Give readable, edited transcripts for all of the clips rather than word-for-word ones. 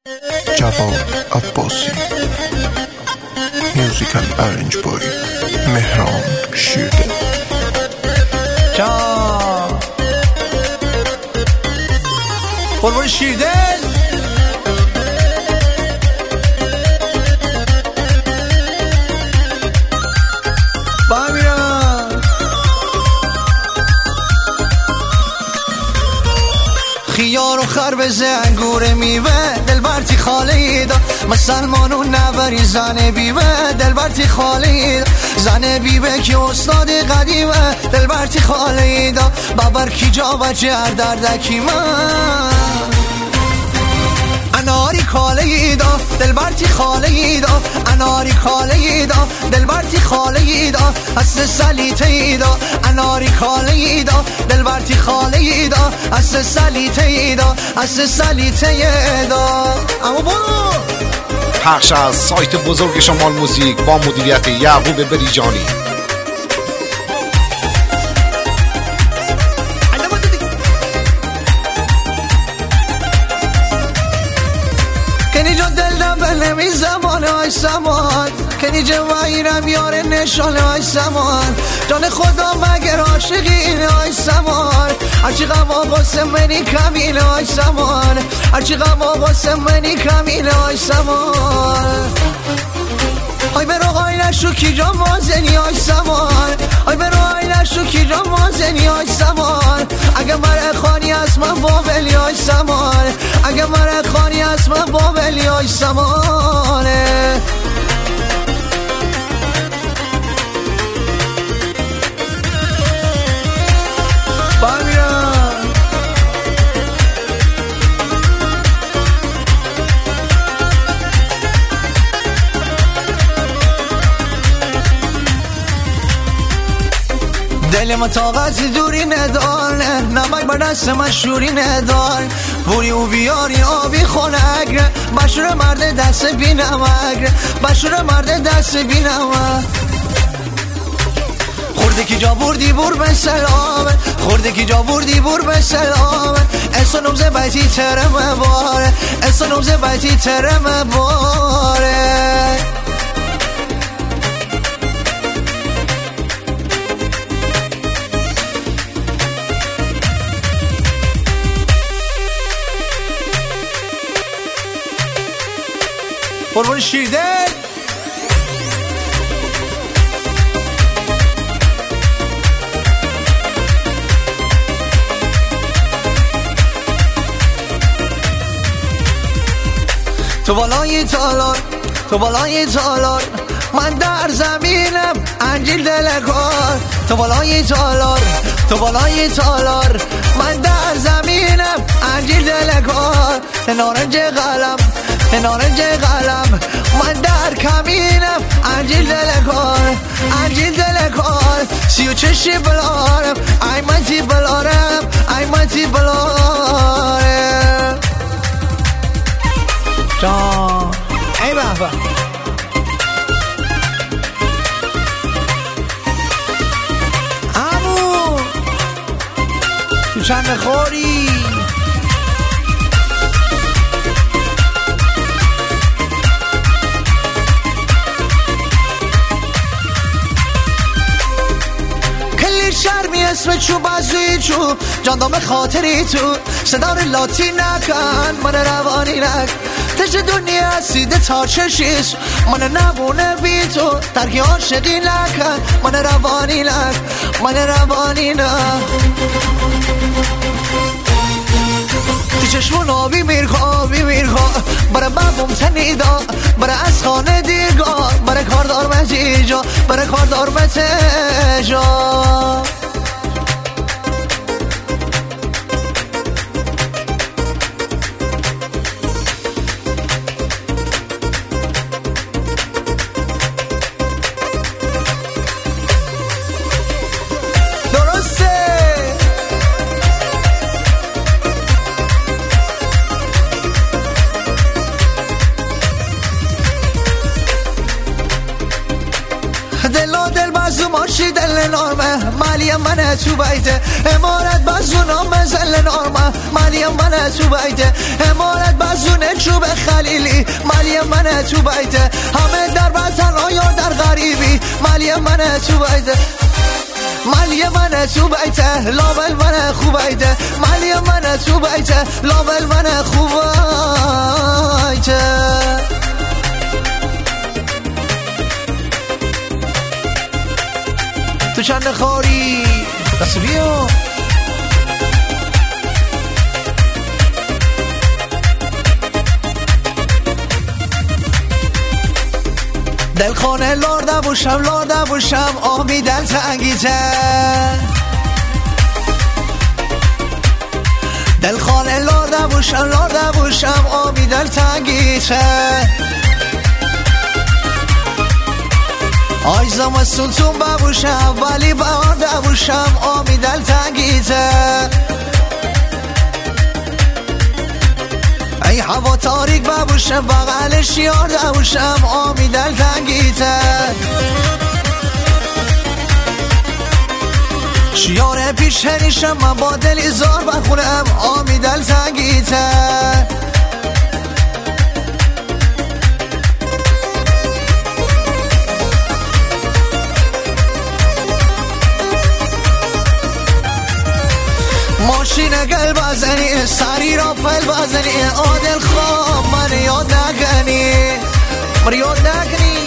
جواد عباسی. میوزیکال ارنج بای مهران شیرده. جان قربون شیرده. با میرم خیار و خربز انگور میوه دلبرتی خالی دا مسلمانون نبری زن بیوه دلبرتی خالی دا زن بیوه که استاد قدیمه دلبرتی خالی دا ببر کی جا و جر دردکی من اناری کاله دا دلبرتی خاله دا اناری کاله دا دلبرتی خاله دا اصل سلیته دا اناری کاله دا دلبرتی خاله دا اصل سلیته دا اصل سلیته دا. اما برو پخش از سایت بزرگ شمال موزیک با مدیریت یعقوب بریجانی. کنی جا دلم بلمی زمان های سمان کنی جا وایرم یار نشانه های سمان جان خدا مگر عاشقین های سمان هرچی غم آقاسه منی کمینه های سمان هرچی غم آقاسه منی کمینه های سمان آی برو آی نشو کی جا مازنی های سمان آی برو آی نشو کی جا مازنی های سمان اگه مرا خانی از من بابلی های سمان اگه مرا خانی از من بابلی های سمانه. دل ما طاقت دوری نداره نمک بر دست من شوری نداره بوری و بیاری آبی خونگره بشور مرد دست بی نمک بشور مرد دست بی نمک خورده کی جا بردی بور به سلامه خورده کی جا بردی بور به سلامه اصلا نمزه بیتی ترمه باره اصلا نمزه بیتی ترمه باره. قربون شیرده تو بالای تالار تو بالای تالار من در زمینم انجیل دلکار تو بالای تالار تو بالای تالار من در زمینم انجیل دلکار نارنج قلم نارنج قلم من در کمینم انجیل دلکار انجیل دلکار سی و چشی بلارم ای منتی بلارم ای منتی بلارم جان ای بابا امو تو چند خوری شرمی اسم چو بازوی چو جاندام خاطری تو صدار لاتی نکن من روانی نک تش دنیا سیده تا چشیش من نبونه بی تو ترکی عاشقی نکن من روانی نک من روانی نک تی چشمون آبی میرخوا برای بابم تنیدا برای از خانه دیگاه برای کاردار مزیجا برای کاردار متجا دل بازو ماشی دل نارمه مالیم منه تو بیته امارت بازو نام زل نارمه مالیم منه تو بیته امارت بازو نچوب خلی منه تو بیته، همه در وطن یا در غریبی، مالی منه تو بیته، مالی منه تو بیته، لابل منه خوبیته، مالی منه تو بیته، لابل منه خوبیته. تو چند خاری دست بیا دل خانه لارده بوشم آمی دل تنگیته، دل خانه لارده بوشم آمی دل تنگیته. آی زمستون ببوشم ولی بهار نبوشم آمی دل تنگیته. ای هوا تاریک ببوشم بغل شیار نبوشم آمی دل تنگیته. شیار پیش هریشم من با دل ایزار بخونم آمی دل تنگیته. ماشین گل بزنی سری را پل بزنی آدل خواب من یاد نکنی، من یاد نکنی.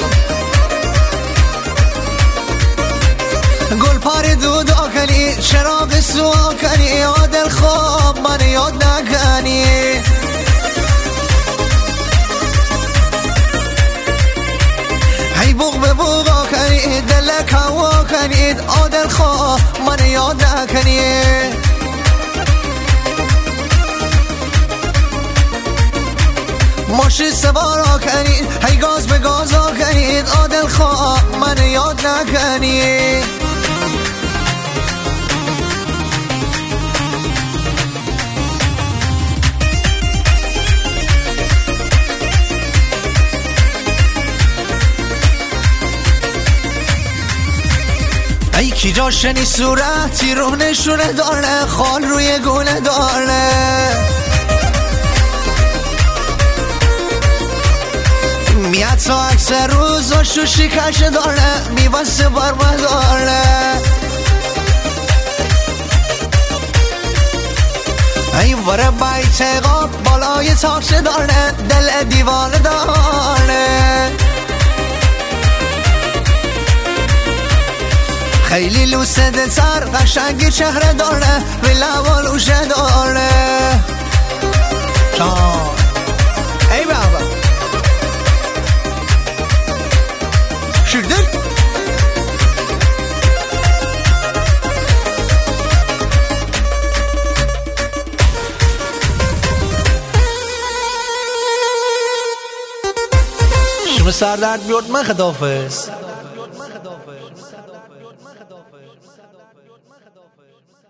گل پار دود آکنی چراغ سو آکنی آدل خواب من یاد نکنی. هی بوغ به بوغ آکنی دلک هوا کنید آدل خواب من یاد نکنی. ماشین سوار کنید هی گاز به گاز کنید آدل خواه من یاد نکنید. ای کی جاشنی صورتی رو نشونه داره خال روی گونه داره. میاد تا اکثر روزا شوشی کش داره میبسته برمه داره. این وره بیت قاب بالای تاکش داره دل دیوانه داره. خیلی لوسه دلتر قشنگی چهره داره به لبا لوشه داره. ای بابا شردل شما سردرد بیارد من خدافز.